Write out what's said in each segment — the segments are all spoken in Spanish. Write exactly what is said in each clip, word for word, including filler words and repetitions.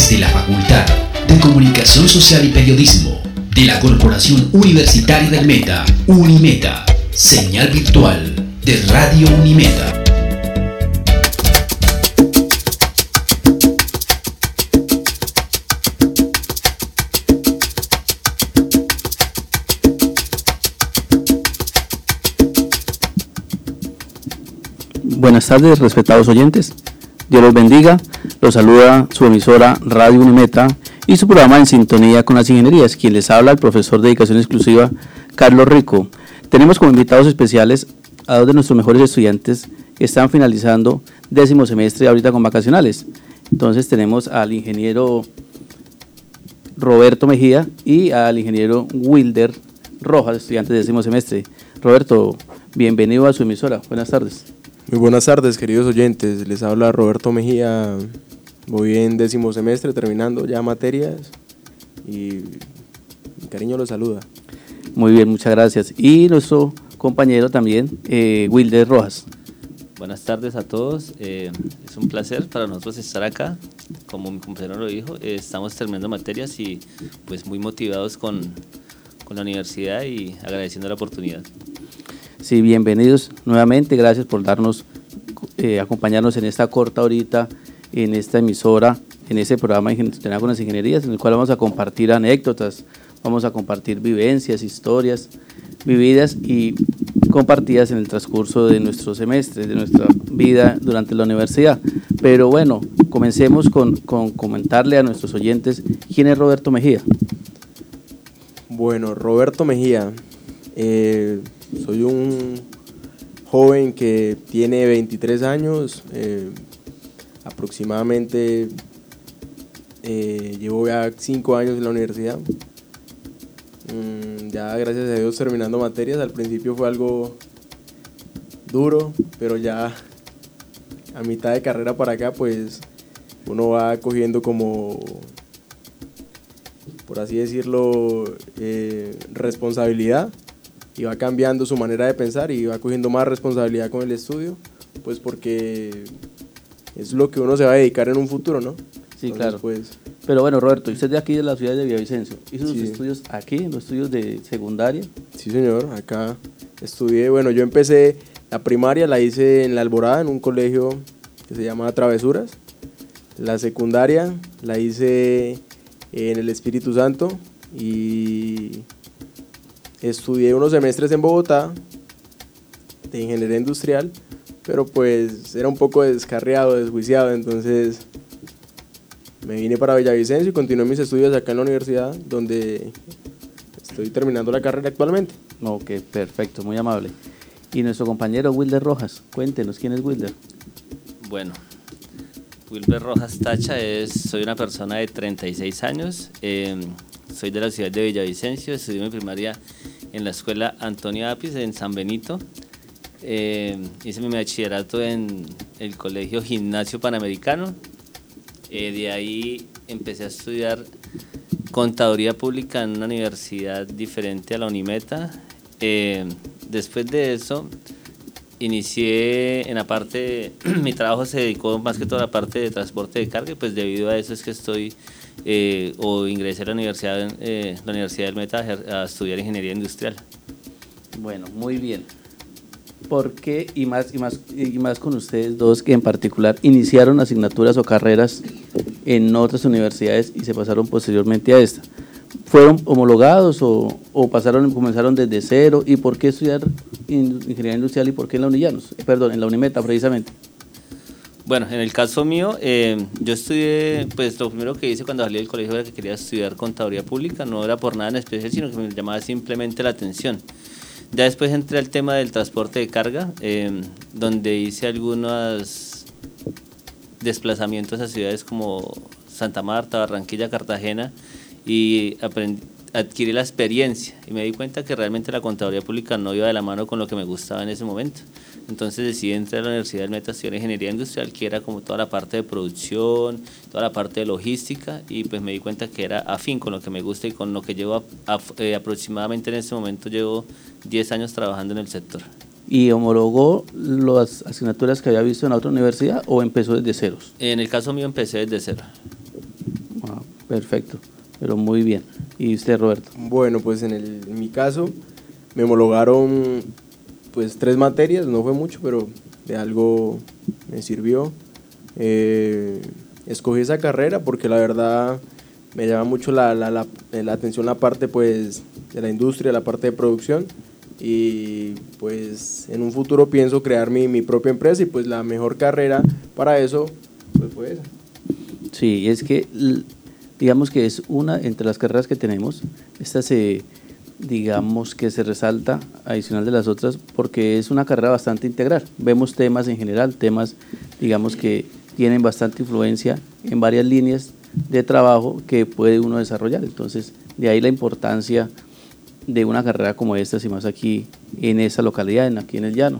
desde la Facultad de Comunicación Social y Periodismo de la Corporación Universitaria del Meta, Unimeta, señal virtual de Radio Unimeta. Buenas tardes, respetados oyentes. Dios los bendiga. Los saluda su emisora Radio Unimeta y su programa En Sintonía con las Ingenierías. Quien les habla, el profesor de Dedicación Exclusiva, Carlos Rico. Tenemos como invitados especiales a dos de nuestros mejores estudiantes que están finalizando décimo semestre ahorita con vacacionales. Entonces tenemos al ingeniero Roberto Mejía y al ingeniero Wilder Rojas, estudiantes de décimo semestre. Roberto, bienvenido a su emisora. Buenas tardes. Muy buenas tardes, queridos oyentes. Les habla Roberto Mejía. Voy en décimo semestre, terminando ya materias y mi cariño los saluda. Muy bien, muchas gracias. Y nuestro compañero también, eh, Wilder Rojas. Buenas tardes a todos. Eh, es un placer para nosotros estar acá. Como mi compañero lo dijo, eh, estamos terminando materias y pues muy motivados con, con la universidad y agradeciendo la oportunidad. Sí, bienvenidos nuevamente, gracias por darnos, eh, acompañarnos en esta corta horita, en esta emisora, en este programa de Sintonía con las Ingenierías, en el cual vamos a compartir anécdotas, vamos a compartir vivencias, historias vividas y compartidas en el transcurso de nuestro semestre, de nuestra vida durante la universidad. Pero bueno, comencemos con, con comentarle a nuestros oyentes quién es Roberto Mejía. Bueno, Roberto Mejía, eh, soy un joven que tiene veintitrés años, eh, aproximadamente eh, llevo ya cinco años en la universidad, mm, ya gracias a Dios terminando materias. Al principio fue algo duro, pero ya a mitad de carrera para acá pues uno va cogiendo como, por así decirlo, eh, responsabilidad. Y va cambiando su manera de pensar y va cogiendo más responsabilidad con el estudio, pues porque es lo que uno se va a dedicar en un futuro, ¿no? Sí, Entonces, claro. Pues, Pero bueno, Roberto, usted es de aquí de la ciudad de Villavicencio, ¿hizo sí. sus estudios aquí, los estudios de secundaria? Sí, señor, acá estudié, bueno, yo empecé, la primaria la hice en La Alborada, en un colegio que se llama Travesuras. La secundaria la hice en el Espíritu Santo y estudié unos semestres en Bogotá de ingeniería industrial, pero pues era un poco descarriado, desjuiciado, entonces me vine para Villavicencio y continué mis estudios acá en la universidad, donde estoy terminando la carrera actualmente. Ok, perfecto, muy amable. Y nuestro compañero Wilder Rojas, cuéntenos, ¿quién es Wilder? Bueno, Wilder Rojas Tacha, es, soy una persona de treinta y seis años, eh, soy de la ciudad de Villavicencio, estudié mi primaria en la escuela Antonio Apis en San Benito, eh, hice mi bachillerato en el colegio Gimnasio Panamericano, eh, de ahí empecé a estudiar contaduría pública en una universidad diferente a la Unimeta. Eh, después de eso inicié en la parte, mi trabajo se dedicó más que todo a la parte de transporte de carga, y pues debido a eso es que estoy Eh, o ingresé a la universidad, eh, la Universidad del Meta a estudiar ingeniería industrial. Bueno, muy bien. ¿Por qué, y más, y más, y más con ustedes dos que en particular iniciaron asignaturas o carreras en otras universidades y se pasaron posteriormente a esta? ¿Fueron homologados o, o pasaron, comenzaron desde cero? ¿Y por qué estudiar ingeniería industrial y por qué en la Unillanos? Eh, perdón, en la Unimeta precisamente. Bueno, en el caso mío, eh, yo estudié, pues lo primero que hice cuando salí del colegio era que quería estudiar contaduría pública, no era por nada en especial, sino que me llamaba simplemente la atención. Ya después entré al tema del transporte de carga, eh, donde hice algunos desplazamientos a ciudades como Santa Marta, Barranquilla, Cartagena, y aprendí, adquirí la experiencia y me di cuenta que realmente la contaduría pública no iba de la mano con lo que me gustaba en ese momento. Entonces decidí entrar a la Universidad del Meta a estudiar ingeniería industrial, que era como toda la parte de producción, toda la parte de logística, y pues me di cuenta que era afín con lo que me gusta y con lo que llevo a, a, eh, aproximadamente en este momento llevo diez años trabajando en el sector. ¿Y homologó las asignaturas que había visto en la otra universidad o empezó desde ceros? En el caso mío empecé desde cero. Perfecto, pero muy bien. ¿Y usted, Roberto? Bueno, pues en, el, en mi caso me homologaron pues tres materias, no fue mucho, pero de algo me sirvió. Eh, escogí esa carrera porque la verdad me llama mucho la, la, la, la atención la parte pues de la industria, la parte de producción, y pues en un futuro pienso crear mi, mi propia empresa, y pues la mejor carrera para eso pues fue esa. Sí, es que digamos que es una entre las carreras que tenemos, esta se digamos que se resalta adicional de las otras porque es una carrera bastante integral. Vemos temas en general, temas digamos que tienen bastante influencia en varias líneas de trabajo que puede uno desarrollar. Entonces, de ahí la importancia de una carrera como esta, y más aquí en esa localidad, en, aquí en el Llano.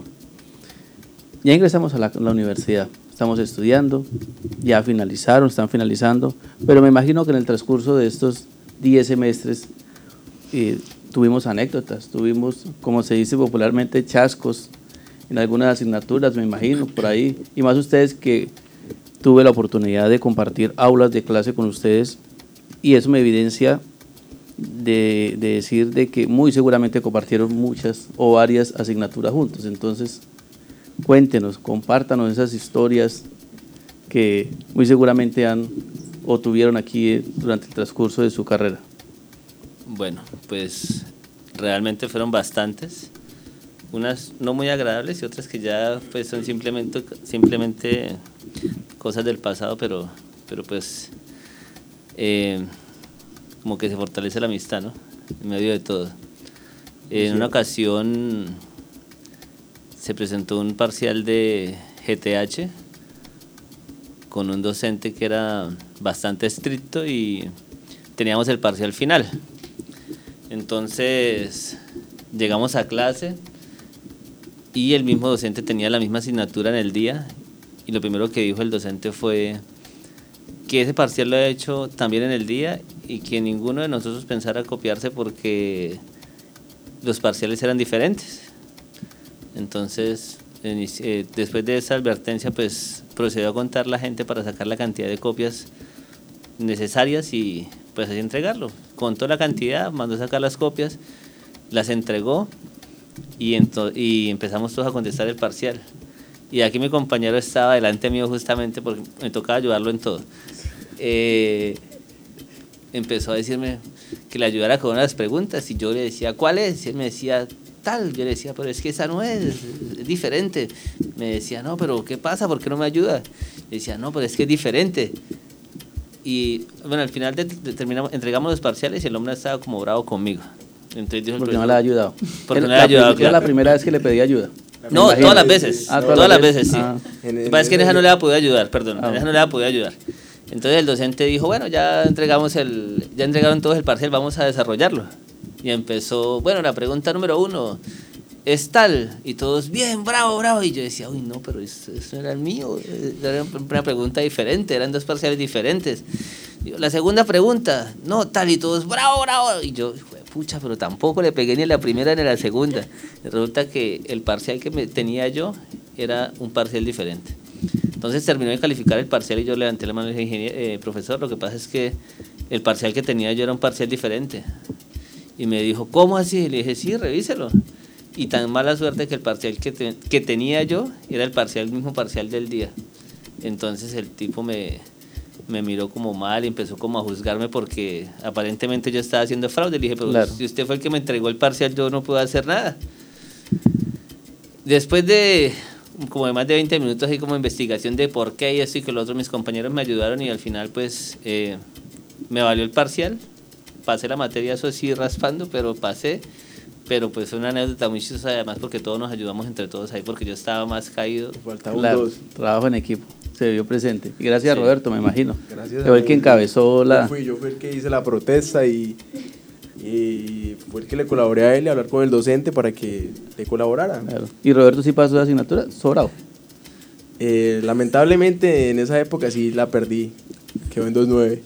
Ya ingresamos a la, a la universidad, estamos estudiando, ya finalizaron, están finalizando, pero me imagino que en el transcurso de estos diez semestres eh, tuvimos anécdotas, tuvimos, como se dice popularmente, chascos en algunas asignaturas, me imagino, por ahí, y más ustedes que tuve la oportunidad de compartir aulas de clase con ustedes, y eso me evidencia de, de decir de que muy seguramente compartieron muchas o varias asignaturas juntos. Entonces, cuéntenos, compártanos esas historias que muy seguramente han o tuvieron aquí durante el transcurso de su carrera. Bueno, pues realmente fueron bastantes, unas no muy agradables y otras que ya pues son simplemente, simplemente cosas del pasado, pero, pero pues eh, como que se fortalece la amistad, ¿no? En medio de todo. En una ocasión se presentó un parcial de G T H con un docente que era bastante estricto y teníamos el parcial final. Entonces llegamos a clase y el mismo docente tenía la misma asignatura en el día, y lo primero que dijo el docente fue que ese parcial lo ha hecho también en el día y que ninguno de nosotros pensara copiarse porque los parciales eran diferentes. Entonces, eh, después de esa advertencia, pues procedió a contar la gente para sacar la cantidad de copias necesarias y pues así entregarlo. Contó la cantidad, mandó a sacar las copias, las entregó y, ento- y empezamos todos a contestar el parcial. Y aquí mi compañero estaba delante mío justamente porque me tocaba ayudarlo en todo. Eh, empezó a decirme que le ayudara con unas preguntas y yo le decía, ¿cuál es? Y él me decía, tal. Yo le decía, pero es que esa no es, es diferente. Me decía, no, pero ¿qué pasa? ¿Por qué no me ayuda? Le decía, no, pero es que es diferente. Y bueno, al final de, de, terminamos, entregamos los parciales y el hombre estaba como bravo conmigo. Entonces dijo, porque no le ha ayudado. Porque no le ha ayudado, claro. Era la primera vez que le pedí ayuda. No, todas las veces, ah, todas, todas las veces, sí. Ah. Lo que pasa es que en esa no le ha podido ayudar, perdón, Ah. en esa no le ha podido ayudar. Entonces el docente dijo, bueno, ya entregamos el, ya entregaron todos el parcial, vamos a desarrollarlo. Y empezó, bueno, la pregunta número uno es tal, y todos, bien, bravo, bravo. Y yo decía, uy, no, pero eso, eso no era el mío, era una pregunta diferente, eran dos parciales diferentes. Digo, la segunda pregunta, no, tal, y todos, bravo, bravo. Y yo, pucha, pero tampoco le pegué ni en la primera ni en la segunda. Resulta que el parcial que me tenía yo era un parcial diferente. Entonces terminó de calificar el parcial y yo levanté la mano y dije, eh, profesor, lo que pasa es que el parcial que tenía yo era un parcial diferente. Y me dijo, ¿cómo así? Y le dije, sí, revíselo. Y tan mala suerte que el parcial que, te, que tenía yo era el parcial, el mismo parcial del día. Entonces el tipo me, me miró como mal y empezó como a juzgarme porque aparentemente yo estaba haciendo fraude. Le dije, pero claro, si usted fue el que me entregó el parcial, yo no puedo hacer nada. Después de como de más de veinte minutos ahí como investigación de por qué y esto y que los otros, mis compañeros me ayudaron y al final pues eh, me valió el parcial. Pasé la materia, eso sí, raspando, pero pasé. Pero pues fue una anécdota muy chistosa, además porque todos nos ayudamos entre todos ahí, porque yo estaba más caído. Faltaban claro, dos. Trabajo en equipo, se vio presente. Y gracias sí. a Roberto, me imagino. Gracias. Fue el que encabezó la... Yo fui, yo fui el que hice la protesta y, y fue el que le colaboré a él y hablar con el docente para que le colaborara. Claro. ¿Y Roberto sí pasó la asignatura? Sobrado. Eh, lamentablemente en esa época sí la perdí, quedó en dos punto nueve.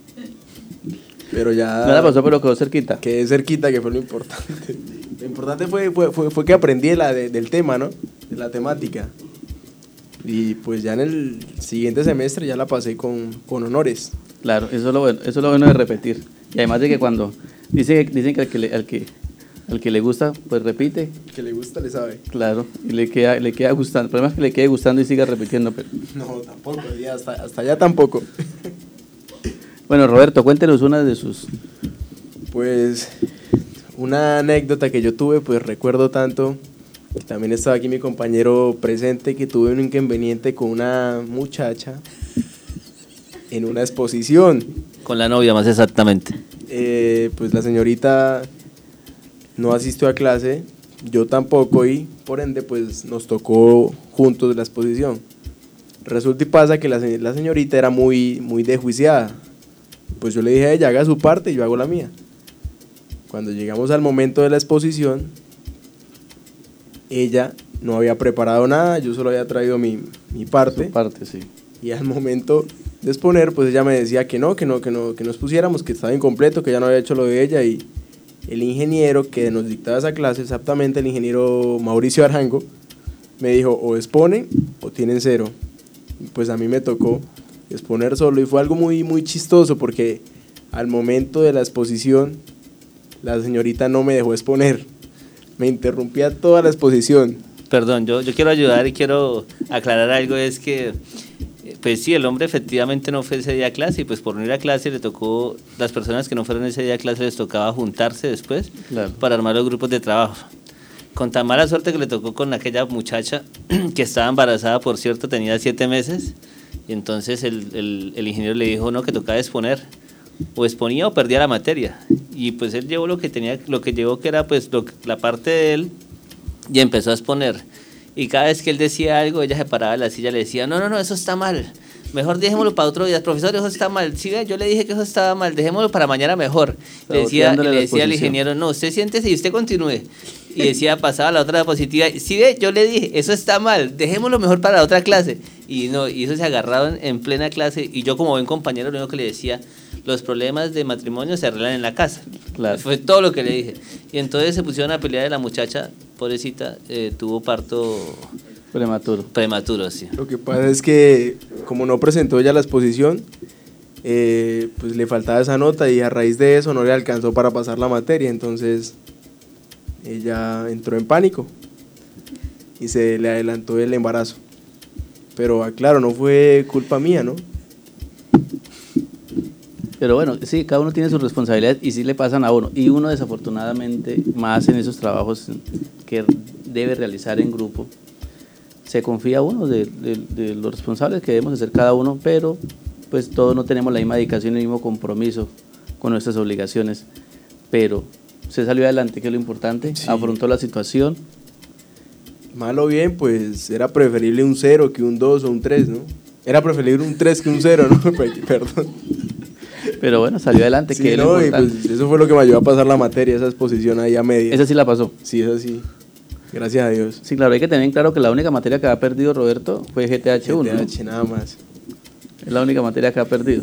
Pero ya... No la pasó, pero quedó cerquita. Quedé cerquita, que fue lo importante. Lo importante fue, fue, fue, fue que aprendí la de, del tema, ¿no? De la temática. Y pues ya en el siguiente semestre ya la pasé con, con honores. Claro, eso es lo bueno, eso es lo bueno de repetir. Y además de que cuando dicen, dicen que, al que, le, al, que al que le gusta, pues repite. Que le gusta, le sabe. Claro, y le queda, le queda gustando. El problema es que le quede gustando y siga repitiendo. Pero... No, tampoco, ya hasta, hasta allá tampoco. Bueno, Roberto, cuéntenos una de sus... Pues una anécdota que yo tuve, pues recuerdo tanto, que también estaba aquí mi compañero presente, que tuve un inconveniente con una muchacha en una exposición. Con la novia, más exactamente. Eh, pues la señorita no asistió a clase, yo tampoco, y por ende pues nos tocó juntos la exposición. Resulta y pasa que la, la señorita era muy, muy desjuiciada. Pues yo le dije a ella, haga su parte y yo hago la mía. Cuando llegamos al momento de la exposición, ella no había preparado nada, yo solo había traído mi, mi parte. Su parte, sí. Y al momento de exponer, pues ella me decía que no, que no, que no, que nos pusiéramos, que estaba incompleto, que ya no había hecho lo de ella. Y el ingeniero que nos dictaba esa clase, exactamente el ingeniero Mauricio Arango, me dijo, o exponen o tienen cero. Y pues a mí me tocó exponer solo y fue algo muy, muy chistoso porque al momento de la exposición la señorita no me dejó exponer, me interrumpía toda la exposición. Perdón, yo, yo quiero ayudar y quiero aclarar algo, es que pues sí, el hombre efectivamente no fue ese día a clase y pues por no ir a clase le tocó, las personas que no fueron ese día a clase les tocaba juntarse después, claro, para armar los grupos de trabajo. Con tan mala suerte que le tocó con aquella muchacha que estaba embarazada, por cierto, tenía siete meses. Y entonces el, el, el ingeniero le dijo no, que tocaba exponer, o exponía o perdía la materia, y pues él llevó lo que tenía, lo que llevó que era pues lo, la parte de él, y empezó a exponer, y cada vez que él decía algo, ella se paraba de la silla y le decía, no, no, no, eso está mal, mejor dejémoslo para otro día, profesor, eso está mal, sí, yo le dije que eso estaba mal, dejémoslo para mañana mejor. Le decía, le decía al ingeniero, no, usted siéntese y usted continúe. Y decía, pasaba la otra diapositiva, sí ve, yo le dije, eso está mal, dejémoslo mejor para la otra clase. Y no, y eso se agarraron en plena clase, y yo como buen compañero lo único que le decía, los problemas de matrimonio se arreglan en la casa. Claro. Fue todo lo que le dije. Y entonces se pusieron a pelear, de la muchacha, pobrecita, eh, tuvo parto prematuro. Prematuro, sí. Lo que pasa es que como no presentó ya la exposición, eh, pues le faltaba esa nota y a raíz de eso no le alcanzó para pasar la materia, entonces ella entró en pánico y se le adelantó el embarazo. Pero claro, no fue culpa mía, ¿no? Pero bueno, sí, cada uno tiene su responsabilidad y sí le pasan a uno. Y uno desafortunadamente, más en esos trabajos que debe realizar en grupo, se confía a uno de, de, de los responsables que debemos hacer cada uno, pero pues todos no tenemos la misma dedicación y el mismo compromiso con nuestras obligaciones. Pero se salió adelante, que es lo importante, sí. Afrontó la situación. Mal o bien, pues era preferible un cero que un dos o un tres, ¿no? Era preferible un tres que un cero, ¿no? Perdón. Pero bueno, salió adelante, sí, que no, es y pues eso fue lo que me ayudó a pasar la materia, esa exposición ahí a media. ¿Esa sí la pasó? Sí, esa sí. Gracias a Dios. Sí, claro, hay que tener claro que la única materia que ha perdido Roberto fue G T H uno. G T H, ¿no? Nada más. Es la única materia que ha perdido.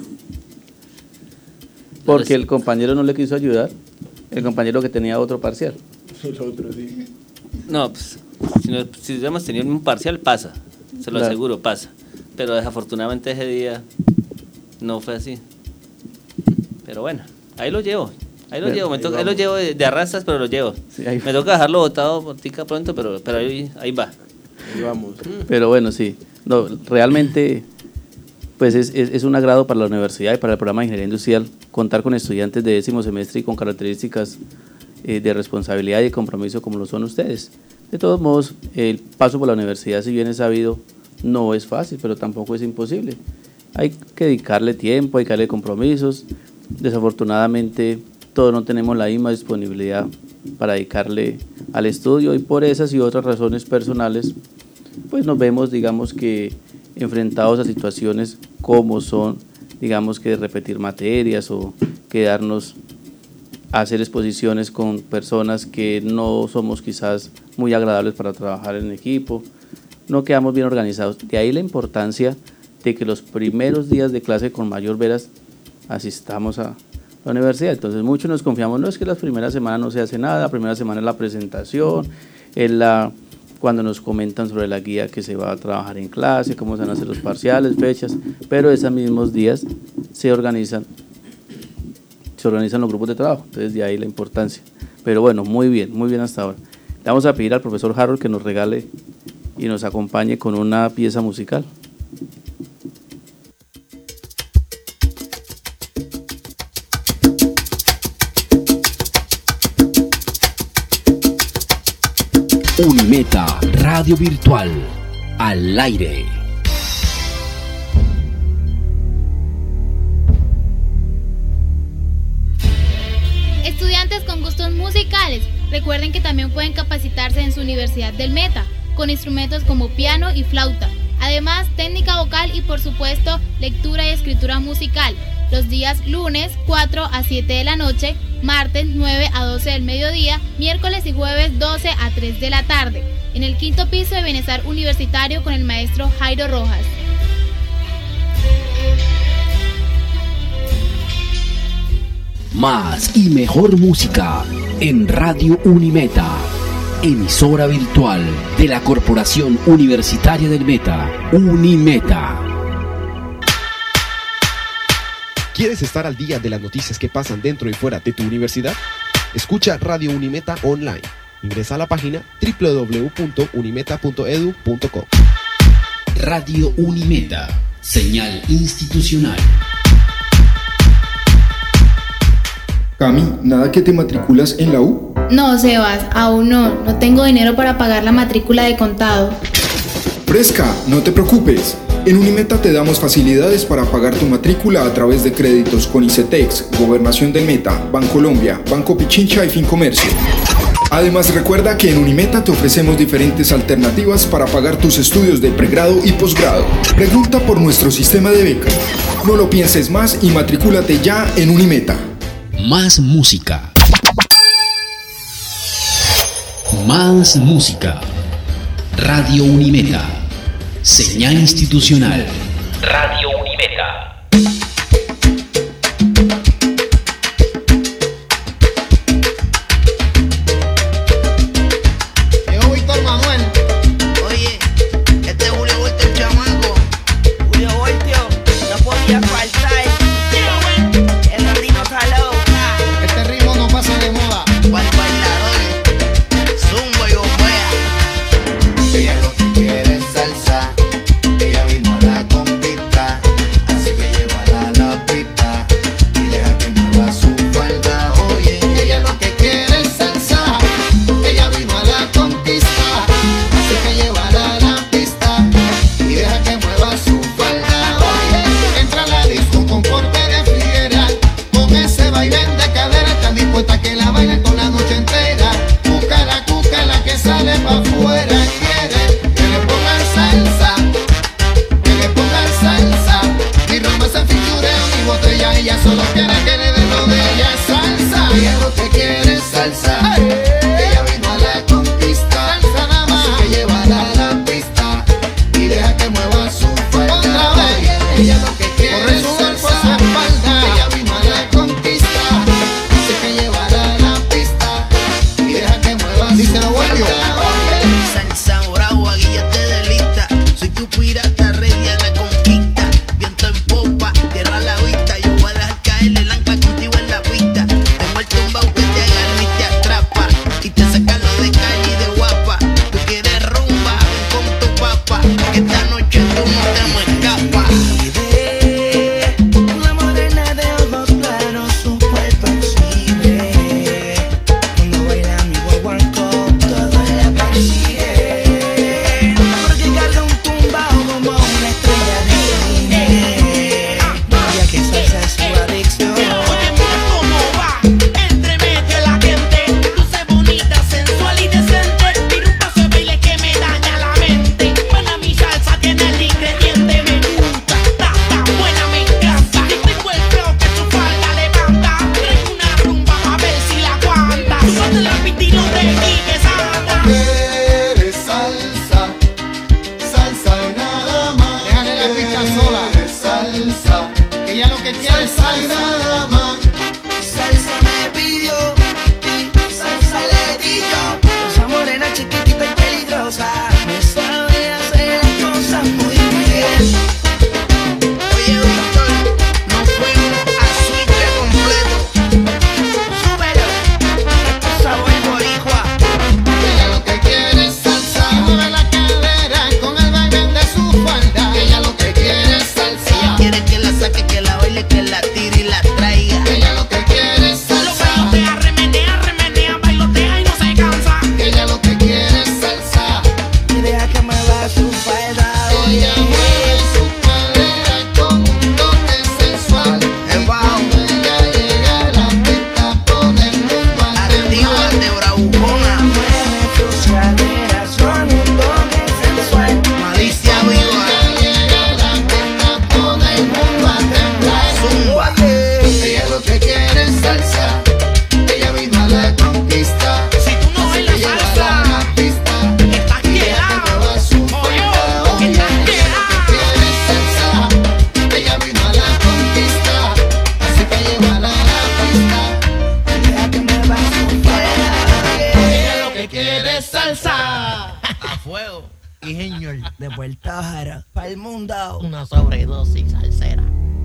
Porque el compañero no le quiso ayudar, el compañero que tenía otro parcial. El otro, sí. No, pues, si, no, si hubiéramos tenido un parcial, pasa, se lo claro. aseguro, pasa. Pero desafortunadamente ese día no fue así. Pero bueno, ahí lo llevo. Ahí lo Pero, llevo, me toca, ahí lo llevo de, de arrastras, pero lo llevo. Sí, me toca dejarlo botado por tica pronto, pero, pero ahí, ahí va. Ahí vamos. Pero bueno, sí. No, realmente, pues es, es, es un agrado para la universidad y para el programa de Ingeniería Industrial contar con estudiantes de décimo semestre y con características eh, de responsabilidad y de compromiso como lo son ustedes. De todos modos, el paso por la universidad, si bien es sabido, no es fácil, pero tampoco es imposible. Hay que dedicarle tiempo, hay que darle compromisos. Desafortunadamente, todos no tenemos la misma disponibilidad para dedicarle al estudio y por esas y otras razones personales, pues nos vemos, digamos que, enfrentados a situaciones como son, digamos que repetir materias o quedarnos a hacer exposiciones con personas que no somos quizás muy agradables para trabajar en equipo, no quedamos bien organizados. De ahí la importancia de que los primeros días de clase con mayor veras asistamos a la universidad. Entonces muchos nos confiamos, no es que las primeras semanas no se hace nada, la primera semana es la presentación, es la cuando nos comentan sobre la guía que se va a trabajar en clase, cómo se van a hacer los parciales, fechas, pero esos mismos días se organizan, se organizan los grupos de trabajo, entonces de ahí la importancia. Pero bueno, muy bien, muy bien hasta ahora. Le vamos a pedir al profesor Harold que nos regale y nos acompañe con una pieza musical. Unimeta Radio Virtual al aire. Estudiantes con gustos musicales, recuerden que también pueden capacitarse en su Universidad del Meta, con instrumentos como piano y flauta. Además, técnica vocal y por supuesto, lectura y escritura musical. Los días lunes cuatro a siete de la noche, martes nueve a doce del mediodía, miércoles y jueves doce a tres de la tarde, en el quinto piso de Bienestar Universitario con el maestro Jairo Rojas. Más y mejor música en Radio Unimeta, emisora virtual de la Corporación Universitaria del Meta, Unimeta. ¿Quieres estar al día de las noticias que pasan dentro y fuera de tu universidad? Escucha Radio Unimeta online. Ingresa a la página doble u doble u doble u punto unimeta punto e d u punto co. Radio Unimeta, señal institucional. Cami, ¿nada que te matriculas en la U? No, Sebas, aún no. No tengo dinero para pagar la matrícula de contado. Fresca, no te preocupes. En Unimeta te damos facilidades para pagar tu matrícula a través de créditos con ICETEX, Gobernación del Meta, Bancolombia, Banco Pichincha y Fincomercio. Además, recuerda que en Unimeta te ofrecemos diferentes alternativas para pagar tus estudios de pregrado y posgrado. Pregunta por nuestro sistema de becas. No lo pienses más y matricúlate ya en Unimeta. Más música. Más música. Radio Unimeta. Señal institucional. Radio Unimeta. Salsa le di yo, esa morena chiquitita y peligrosa. Puerto Jaro, pa'l mundo, una sobredosis salsera.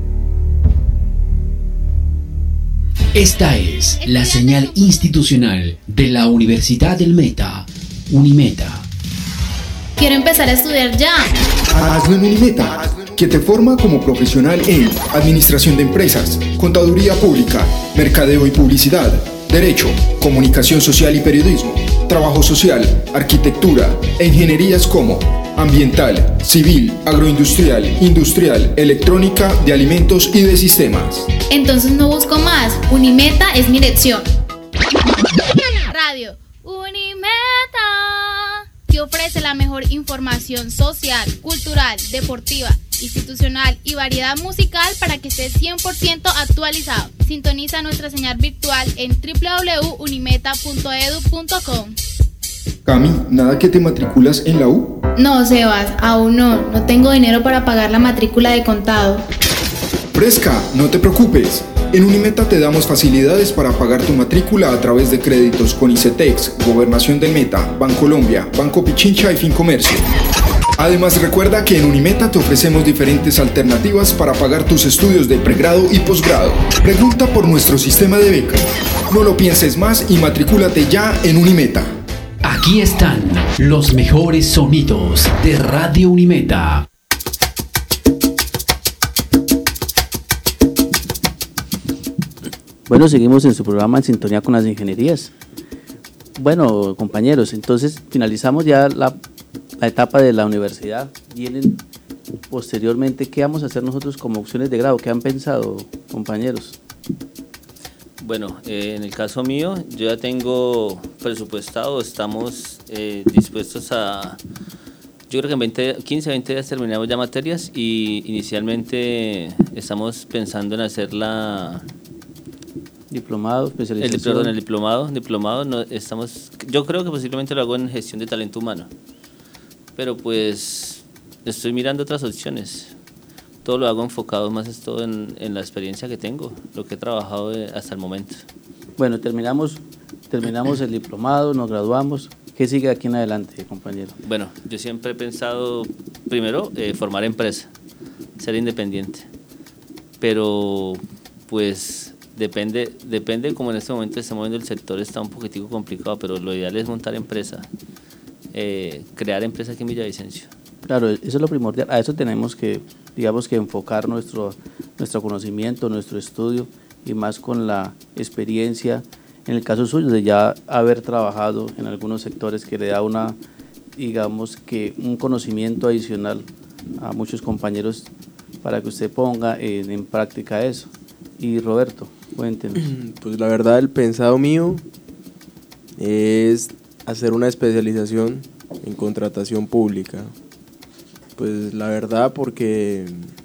Esta es la señal institucional de la Universidad del Meta, Unimeta. Quiero empezar a estudiar ya. Hazlo en Unimeta, que te forma como profesional en Administración de Empresas, Contaduría Pública, Mercadeo y Publicidad, Derecho, Comunicación Social y Periodismo, Trabajo Social, Arquitectura e Ingenierías como Ambiental, Civil, Agroindustrial, Industrial, Electrónica, de Alimentos y de Sistemas. Entonces no busco más. Unimeta es mi elección. Radio Unimeta, que ofrece la mejor información social, cultural, deportiva, institucional y variedad musical para que estés cien por ciento actualizado. Sintoniza nuestra señal virtual en doble u doble u doble u punto unimeta punto edu punto com. Cami, ¿nada que te matriculas en la U? No, Sebas, aún no. No tengo dinero para pagar la matrícula de contado. Fresca, no te preocupes. En Unimeta te damos facilidades para pagar tu matrícula a través de créditos con ICETEX, Gobernación del Meta, Bancolombia, Banco Pichincha y Fincomercio. Además, recuerda que en Unimeta te ofrecemos diferentes alternativas para pagar tus estudios de pregrado y posgrado. Pregunta por nuestro sistema de becas. No lo pienses más y matricúlate ya en Unimeta. Aquí están los mejores sonidos de Radio Unimeta. Bueno, seguimos en su programa En Sintonía con las Ingenierías. Bueno, compañeros, entonces finalizamos ya la, la etapa de la universidad. Vienen posteriormente, ¿qué vamos a hacer nosotros como opciones de grado? ¿Qué han pensado, compañeros? Bueno, eh, en el caso mío, yo ya tengo presupuestado, estamos eh, dispuestos a, yo creo que en veinte, quince, veinte días terminamos ya materias y inicialmente estamos pensando en hacer la... Diplomado, especialización. El, perdón, el diplomado, diplomado no, estamos, yo creo que posiblemente lo hago en gestión de talento humano, pero pues estoy mirando otras opciones. Todo lo hago enfocado más es todo en, en la experiencia que tengo, lo que he trabajado de, hasta el momento. Bueno, terminamos, terminamos el diplomado, nos graduamos. ¿Qué sigue aquí en adelante, compañero? Bueno, yo siempre he pensado, primero, eh, formar empresa, ser independiente, pero pues depende, depende como en este momento estamos viendo el sector está un poquitico complicado, pero lo ideal es montar empresa, eh, crear empresa aquí en Villavicencio. Claro, eso es lo primordial, a eso tenemos que, digamos que enfocar nuestro, nuestro conocimiento, nuestro estudio y más con la experiencia, en el caso suyo, de ya haber trabajado en algunos sectores que le da una, digamos que un conocimiento adicional a muchos compañeros para que usted ponga en, en práctica eso. Y Roberto, cuéntenos. Pues la verdad, el pensado mío es hacer una especialización en contratación pública. Pues la verdad, porque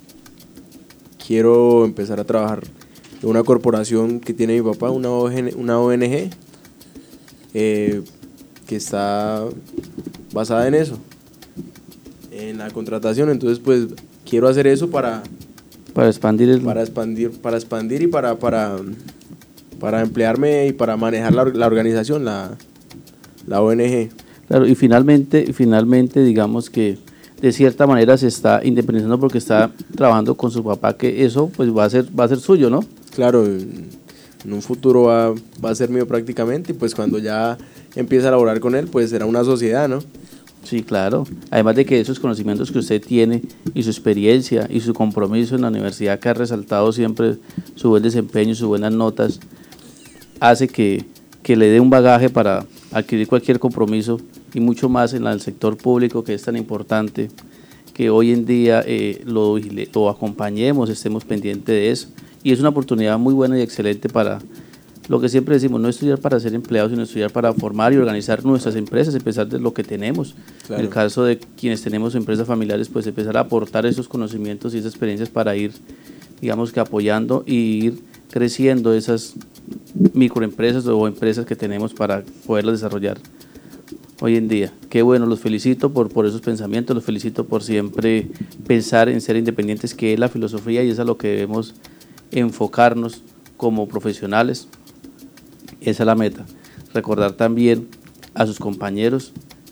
quiero empezar a trabajar en una corporación que tiene mi papá, una O N G, una O N G eh, que está basada en eso, en la contratación. Entonces, pues quiero hacer eso para para expandir el... para expandir, para expandir y para para para emplearme y para manejar la, la organización, la la O N G. Claro, y finalmente, finalmente digamos que de cierta manera se está independizando porque está trabajando con su papá, que eso pues va a ser va a ser suyo, ¿no? Claro, en un futuro va, va a ser mío prácticamente, y pues cuando ya empiece a laborar con él, pues será una sociedad, ¿no? Sí, claro. Además de que esos conocimientos que usted tiene y su experiencia y su compromiso en la universidad, que ha resaltado siempre su buen desempeño, sus buenas notas, hace que, que le dé un bagaje para adquirir cualquier compromiso y mucho más en el sector público, que es tan importante, que hoy en día eh, lo, lo acompañemos, estemos pendientes de eso. Y es una oportunidad muy buena y excelente para lo que siempre decimos, no estudiar para ser empleados, sino estudiar para formar y organizar nuestras empresas, empezar de lo que tenemos. Claro. En el caso de quienes tenemos empresas familiares, pues empezar a aportar esos conocimientos y esas experiencias para ir, digamos que apoyando y ir creciendo esas microempresas o empresas que tenemos para poderlas desarrollar hoy en día. Qué bueno, los felicito por, por esos pensamientos, los felicito por siempre pensar en ser independientes, que es la filosofía y es a lo que debemos enfocarnos como profesionales. Esa es la meta. Recordar también a sus compañeros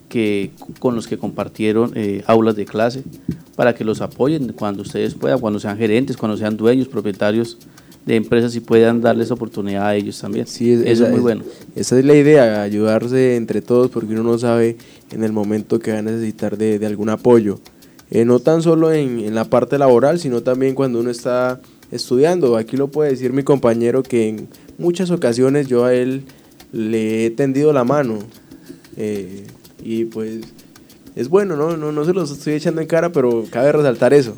que, con los que compartieron eh, aulas de clase, para que los apoyen cuando ustedes puedan, cuando sean gerentes, cuando sean dueños, propietarios de empresas y puedan darles oportunidad a ellos también. Sí, es, eso esa, es muy es, bueno. Esa es la idea, ayudarse entre todos, porque uno no sabe en el momento que va a necesitar de, de algún apoyo. Eh, no tan solo en, en la parte laboral, sino también cuando uno está estudiando. Aquí lo puede decir mi compañero que en muchas ocasiones yo a él le he tendido la mano. Eh, y pues es bueno, ¿no? No, no se los estoy echando en cara, pero cabe resaltar eso.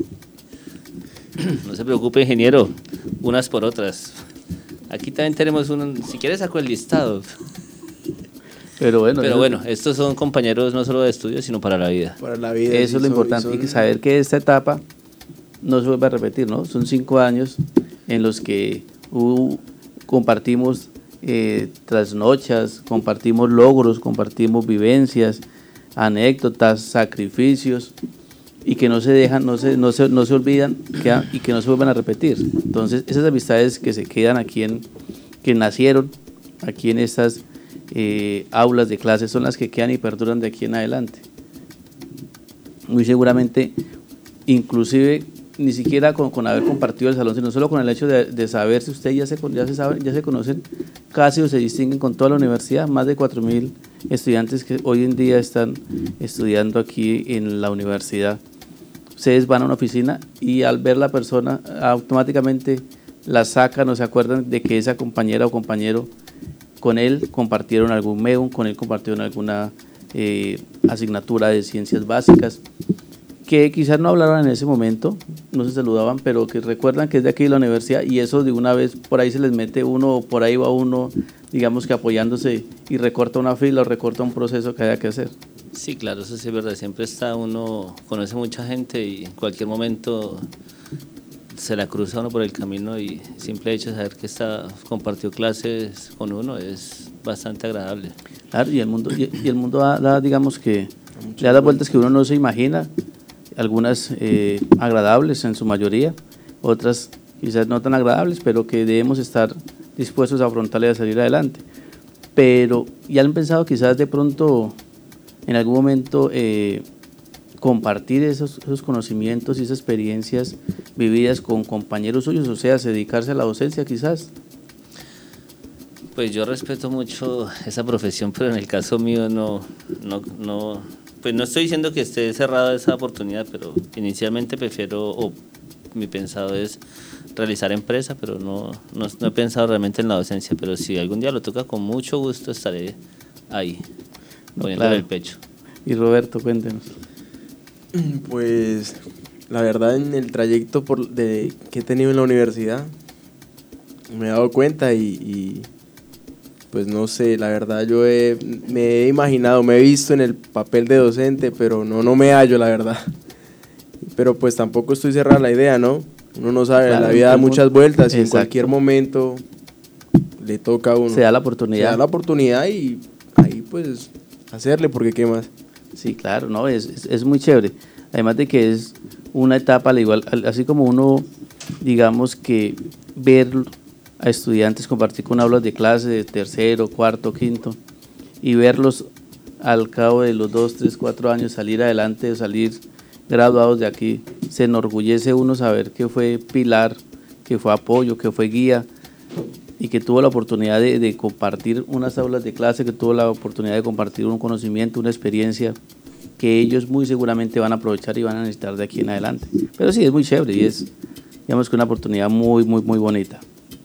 No se preocupe, ingeniero, unas por otras. Aquí también tenemos un, si quieres saco el listado. Pero bueno, Pero eso, bueno, estos son compañeros no solo de estudio, sino para la vida. Para la vida. eso es lo son, importante, son... y saber que esta etapa no se vuelve a repetir, ¿no? Son cinco años en los que uh, compartimos eh, trasnochas, compartimos logros, compartimos vivencias, anécdotas, sacrificios, y que no se dejan, no se, no se, no se olvidan que, y que no se vuelvan a repetir. Entonces, esas amistades que se quedan aquí, en, que nacieron aquí en estas eh, aulas de clases, son las que quedan y perduran de aquí en adelante. Muy seguramente, inclusive, ni siquiera con, con haber compartido el salón, sino solo con el hecho de, de saber si ustedes ya se, ya, se saben, ya se conocen casi o se distinguen con toda la universidad, más de cuatro mil estudiantes que hoy en día están estudiando aquí en la universidad. Ustedes van a una oficina y al ver la persona automáticamente la sacan o se acuerdan de que esa compañera o compañero con él compartieron algún MEUM, con él compartieron alguna eh, asignatura de ciencias básicas, que quizás no hablaron en ese momento, no se saludaban, pero que recuerdan que es de aquí de la universidad y eso de una vez por ahí se les mete uno, por ahí va uno, digamos que apoyándose y recorta una fila o recorta un proceso que haya que hacer. Sí, claro, eso sí es verdad, siempre está uno, conoce mucha gente y en cualquier momento se la cruza uno por el camino y simple hecho de saber que está, compartió clases con uno es bastante agradable. Claro, y el mundo, y, y el mundo da, da, digamos que, le da las vueltas que uno no se imagina, algunas eh, agradables en su mayoría, otras quizás no tan agradables, pero que debemos estar dispuestos a afrontarle y a salir adelante. Pero, ¿ya han pensado quizás de pronto en algún momento eh, compartir esos, esos conocimientos y esas experiencias vividas con compañeros suyos, o sea, dedicarse a la docencia quizás? Pues yo respeto mucho esa profesión, pero en el caso mío no, no, no, pues no estoy diciendo que esté cerrada esa oportunidad, pero inicialmente prefiero, o mi pensado es realizar empresa, pero no, no, no he pensado realmente en la docencia, pero si algún día lo toca, con mucho gusto estaré ahí, poniéndole claro. el pecho. Y Roberto, cuéntenos. Pues la verdad en el trayecto por de, que he tenido en la universidad me he dado cuenta y, y pues no sé, la verdad yo he, me he imaginado, me he visto en el papel de docente, pero no, no me hallo la verdad. Pero pues tampoco estoy cerrada a la idea, ¿no? Uno no sabe, Claro, la vida da muchas vueltas y en exacto. cualquier momento le toca a uno. Se da la oportunidad. Se da la oportunidad y ahí pues hacerle, porque qué más. Sí, claro, no, es, es, es muy chévere. Además de que es una etapa, al igual, así como uno, digamos que ver a estudiantes compartir con aulas de clase de tercero, cuarto, quinto, y verlos al cabo de los dos, tres, cuatro años salir adelante, salir graduados de aquí, se enorgullece uno saber que fue pilar, que fue apoyo, que fue guía, y que tuvo la oportunidad de, de compartir unas aulas de clase, que tuvo la oportunidad de compartir un conocimiento, una experiencia que ellos muy seguramente van a aprovechar y van a necesitar de aquí en adelante. Pero sí, es muy chévere y es, digamos que una oportunidad muy, muy, muy bonita.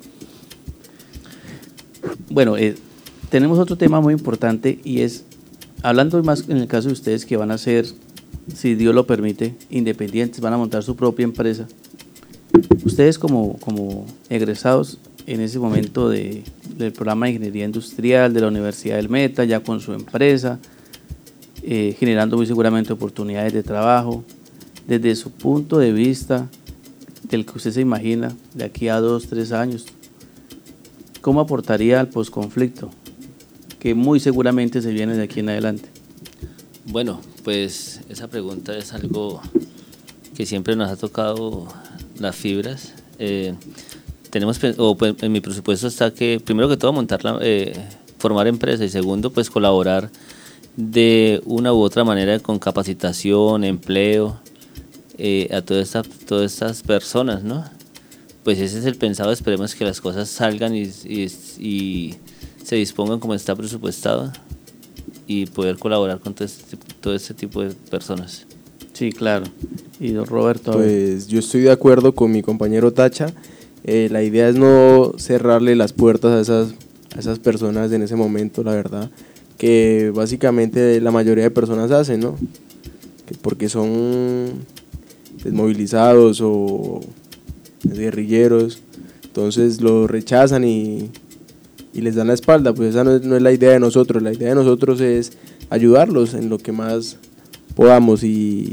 Bueno, eh, tenemos otro tema muy importante y es, hablando más en el caso de ustedes que van a ser, si Dios lo permite, independientes, van a montar su propia empresa. Ustedes como, como egresados en ese momento de, del programa de Ingeniería Industrial de la Universidad del Meta, ya con su empresa, eh, generando muy seguramente oportunidades de trabajo, desde su punto de vista, del que usted se imagina, de aquí a dos, tres años, ¿cómo aportaría al posconflicto? Que muy seguramente se viene de aquí en adelante. Bueno, pues esa pregunta es algo que siempre nos ha tocado las fibras. Eh, tenemos, o pues, en mi presupuesto está que, primero que todo, montar la, eh, formar empresa y segundo, pues colaborar de una u otra manera con capacitación, empleo, eh, a todas estas, todas estas personas, ¿no? Pues ese es el pensado, esperemos que las cosas salgan y, y, y se dispongan como está presupuestado y poder colaborar con todo este, todo este tipo de personas. Sí, claro. Y don Roberto. Pues yo estoy de acuerdo con mi compañero Tacha. Eh, la idea es no cerrarle las puertas a esas, a esas personas en ese momento, la verdad, que básicamente la mayoría de personas hacen, ¿no? Que porque son desmovilizados o guerrilleros, entonces lo rechazan y, y les dan la espalda. Pues esa no es, no es la idea de nosotros. La idea de nosotros es ayudarlos en lo que más podamos y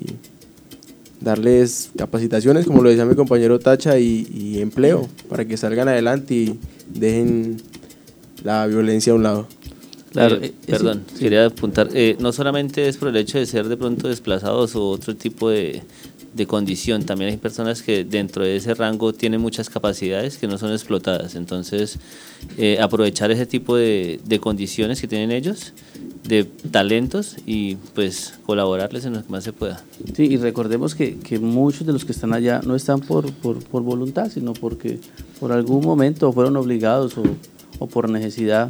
darles capacitaciones, como lo decía mi compañero Tacha, y, y empleo para que salgan adelante y dejen la violencia a un lado. Claro, eh, perdón, sí, quería apuntar, eh, no solamente es por el hecho de ser de pronto desplazados o otro tipo de, de condición, también hay personas que dentro de ese rango tienen muchas capacidades que no son explotadas, entonces eh, aprovechar ese tipo de, de condiciones que tienen ellos, de talentos y pues colaborarles en lo que más se pueda. Sí, y recordemos que, que muchos de los que están allá no están por, por, por voluntad, sino porque por algún momento fueron obligados o, o por necesidad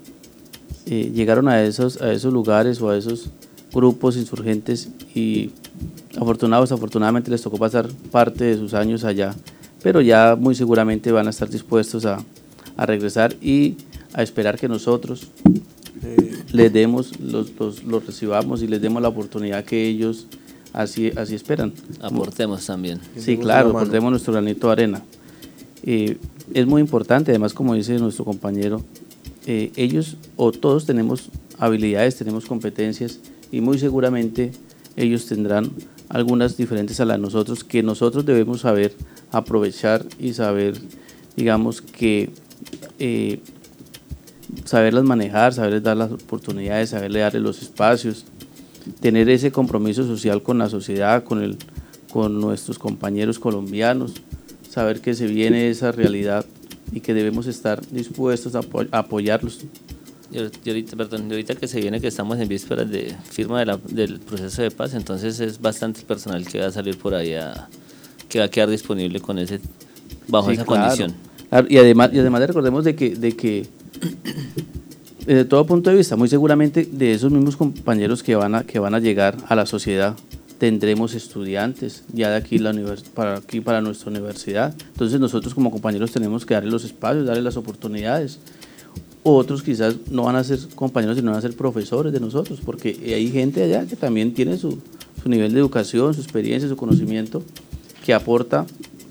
eh, llegaron a esos, a esos lugares o a esos grupos insurgentes y afortunados, afortunadamente les tocó pasar parte de sus años allá, pero ya muy seguramente van a estar dispuestos a, a regresar y a esperar que nosotros eh, les demos, los, los, los recibamos y les demos la oportunidad que ellos así, así esperan. Aportemos también. Sí, claro, aportemos nuestro granito de arena. Eh, es muy importante, además, como dice nuestro compañero, eh, ellos o todos tenemos habilidades, tenemos competencias y muy seguramente ellos tendrán algunas diferentes a las de nosotros que nosotros debemos saber aprovechar y saber, digamos que eh, saberlas manejar, saberles dar las oportunidades, saberle darles los espacios, tener ese compromiso social con la sociedad, con, el, con nuestros compañeros colombianos, saber que se viene esa realidad y que debemos estar dispuestos a, apo a apoyarlos. Y ahorita, perdón, y ahorita que se viene que estamos en vísperas de firma de la, del proceso de paz, entonces es bastante personal que va a salir por ahí, a, que va a quedar disponible con ese bajo sí, esa claro, condición. Claro, y además, y además recordemos de que, de que desde todo punto de vista, muy seguramente de esos mismos compañeros que van a, que van a llegar a la sociedad, tendremos estudiantes ya de aquí, la univers para aquí para nuestra universidad. Entonces nosotros como compañeros tenemos que darle los espacios, darle las oportunidades. Otros quizás no van a ser compañeros, sino van a ser profesores de nosotros, porque hay gente allá que también tiene su, su nivel de educación, su experiencia, su conocimiento, que aporta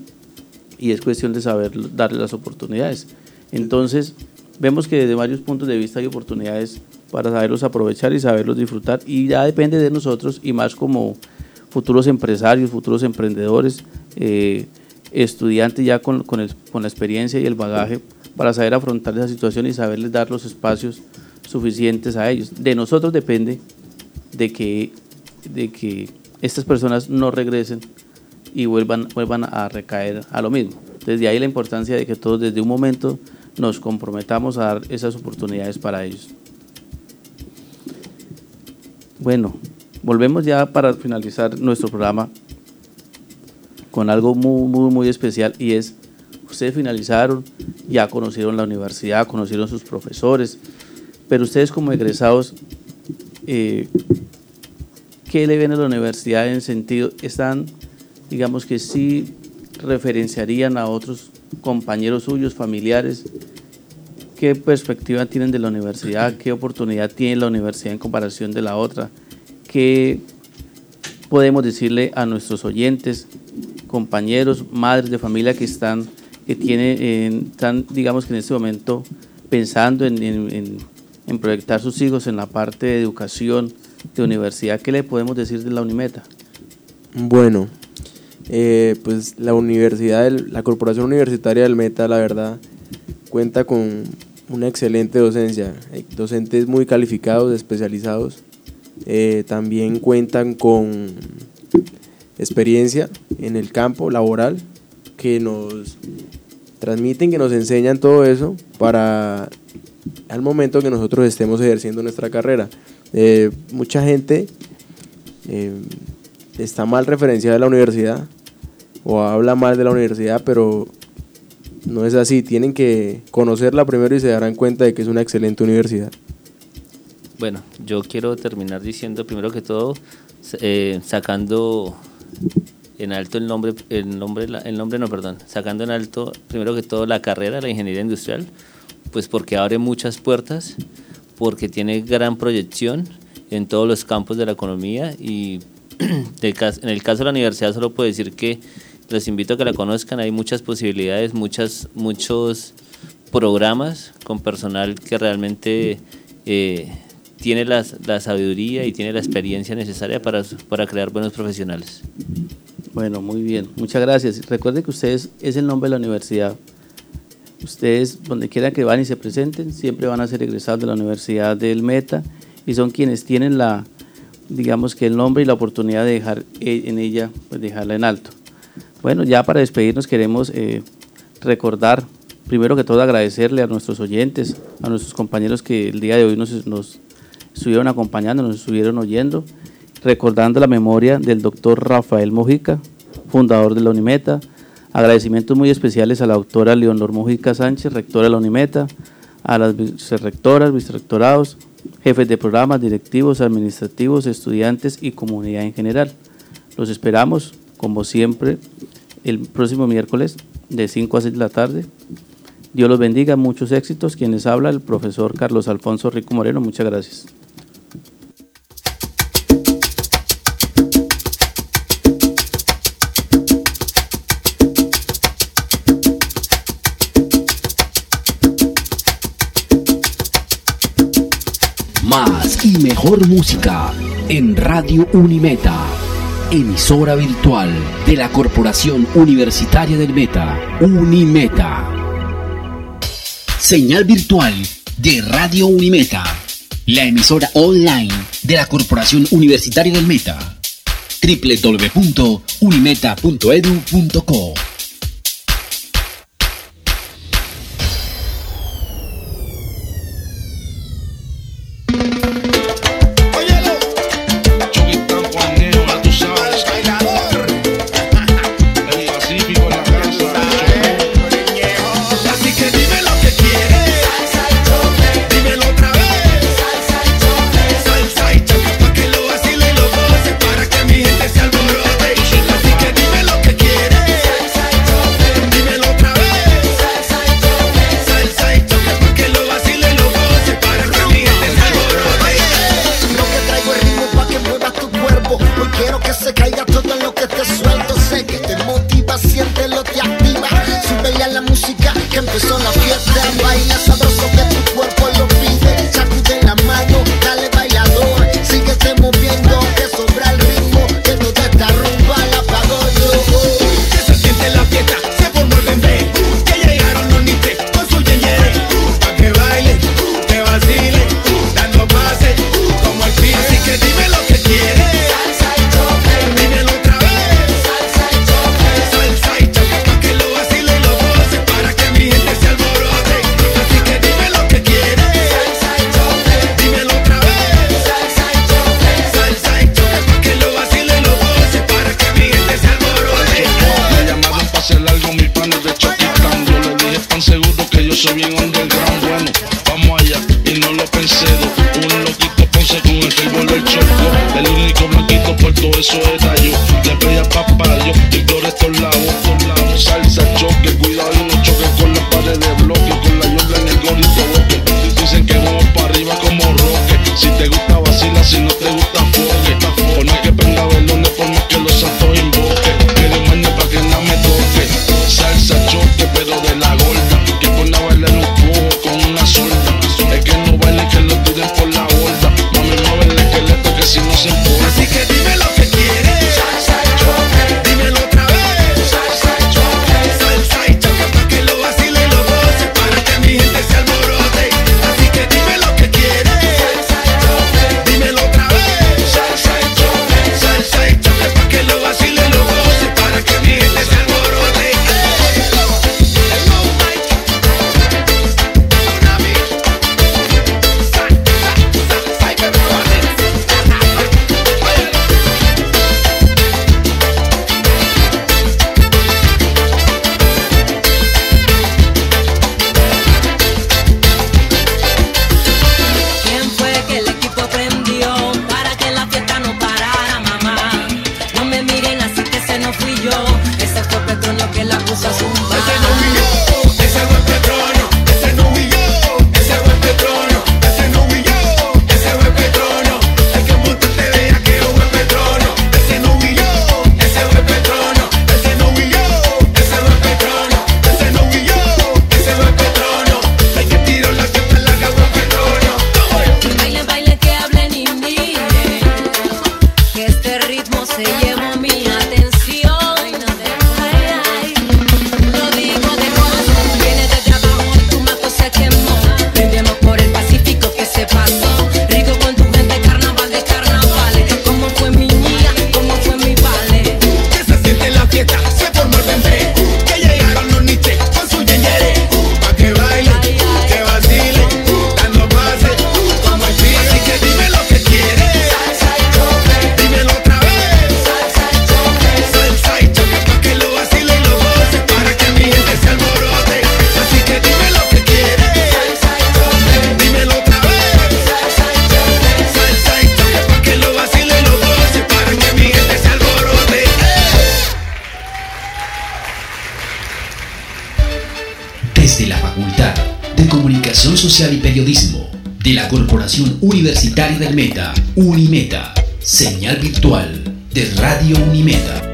y es cuestión de saber darle las oportunidades. Entonces vemos que desde varios puntos de vista hay oportunidades para saberlos aprovechar y saberlos disfrutar, y ya depende de nosotros, y más como futuros empresarios, futuros emprendedores, eh, estudiantes ya con, con, el, con la experiencia y el bagaje para saber afrontar esa situación y saberles dar los espacios suficientes a ellos. De nosotros depende de que, de que estas personas no regresen y vuelvan, vuelvan a recaer a lo mismo. Desde ahí la importancia de que todos desde un momento nos comprometamos a dar esas oportunidades para ellos. Bueno, volvemos ya para finalizar nuestro programa con algo muy, muy, muy especial, y es, ustedes finalizaron, ya conocieron la universidad, conocieron sus profesores, pero ustedes como egresados, eh, ¿qué le ven a la universidad en sentido? Están, digamos que sí referenciarían a otros compañeros suyos, familiares, ¿qué perspectiva tienen de la universidad? ¿Qué oportunidad tiene la universidad en comparación de la otra? ¿Qué podemos decirle a nuestros oyentes, compañeros, madres de familia que están, que tienen, eh, están, digamos que en este momento pensando en, en, en proyectar sus hijos en la parte de educación, de universidad? ¿Qué le podemos decir de la Unimeta? Bueno, eh, pues la universidad, la Corporación Universitaria del Meta, la verdad, cuenta con una excelente docencia, hay docentes muy calificados, especializados, eh, también cuentan con experiencia en el campo laboral, que nos transmiten, que nos enseñan todo eso para al momento que nosotros estemos ejerciendo nuestra carrera. Eh, mucha gente eh, está mal referenciada de la universidad o habla mal de la universidad, pero no es así. Tienen que conocerla primero y se darán cuenta de que es una excelente universidad. Bueno, yo quiero terminar diciendo primero que todo, eh, sacando en alto el nombre, el nombre, el nombre no, perdón, sacando en alto primero que todo la carrera, la ingeniería industrial, pues porque abre muchas puertas, porque tiene gran proyección en todos los campos de la economía y en el caso de la universidad solo puedo decir que les invito a que la conozcan. Hay muchas posibilidades, muchas, muchos programas con personal que realmente eh, tiene la, la sabiduría y tiene la experiencia necesaria para, para crear buenos profesionales. Bueno, muy bien, muchas gracias. Recuerden que ustedes es el nombre de la universidad. Ustedes, donde quiera que van y se presenten, siempre van a ser egresados de la Universidad del Meta y son quienes tienen la, digamos que el nombre y la oportunidad de dejar en ella, pues dejarla en alto. Bueno, ya para despedirnos queremos eh, recordar, primero que todo agradecerle a nuestros oyentes, a nuestros compañeros que el día de hoy nos, nos estuvieron acompañando, nos estuvieron oyendo, recordando la memoria del doctor Rafael Mojica, fundador de la Unimeta. Agradecimientos muy especiales a la doctora Leonor Mojica Sánchez, rectora de la Unimeta, a las vicerrectoras, vicerrectorados, jefes de programas, directivos, administrativos, estudiantes y comunidad en general. Los esperamos, como siempre, el próximo miércoles de cinco a seis de la tarde. Dios los bendiga, muchos éxitos. Quienes habla, el profesor Carlos Alfonso Rico Moreno. Muchas gracias. Más y mejor música en Radio Unimeta, emisora virtual de la Corporación Universitaria del Meta, Unimeta. Señal virtual de Radio Unimeta, la emisora online de la Corporación Universitaria del Meta, doble u doble u doble u punto unimeta punto edu punto co. Salsa choque, pero de la gorda, que pone a bailar un poco con una sola. desde la Facultad de Comunicación Social y Periodismo de la Corporación Universitaria del Meta, Unimeta, señal virtual de Radio Unimeta.